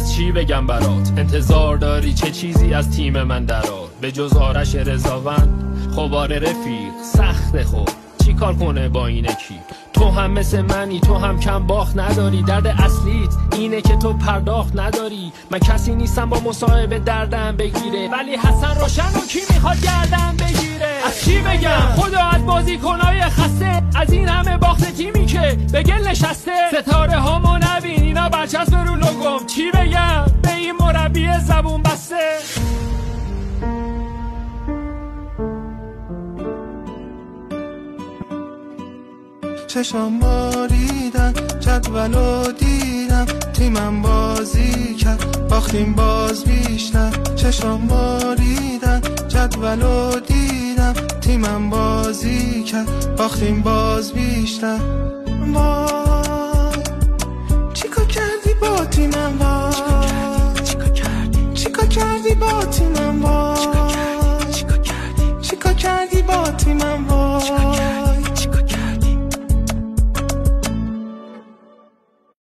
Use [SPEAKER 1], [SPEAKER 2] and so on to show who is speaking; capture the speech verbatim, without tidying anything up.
[SPEAKER 1] از چی بگم برات؟ انتظار داری چه چیزی از تیم من درار؟ به جز آرش رضاوند خب آره رفیق سخته، خب چی کار کنه با اینه کی؟ تو هم مثل منی، تو هم کم باخت نداری. درد اصلیت اینه که تو پرداخت نداری. من کسی نیستم با مصاحبه دردم بگیره، ولی حسن روشن و کی میخواد گردم بگیره؟ از چی بگم؟ خدا از بازیکنای خسته، از این همه باخت تیمی که به گل نشسته. ستاره هامو نبین اینا برچسب رو لوگوم. چی بگم به این مربی زبون بسته؟
[SPEAKER 2] چشم باریدن جدولو دیدم، تیمم بازی کرد باختیم باز بیشتر. چشم باریدن جدولو دیدم، تیمم بازی کرد باختیم باز بیشتر. وای چیکار کردی با تیمم؟ وای چیکار کردی؟ چیکار کردی با تیمم؟ وای چیکار کردی؟ چیکار کردی با تیمم؟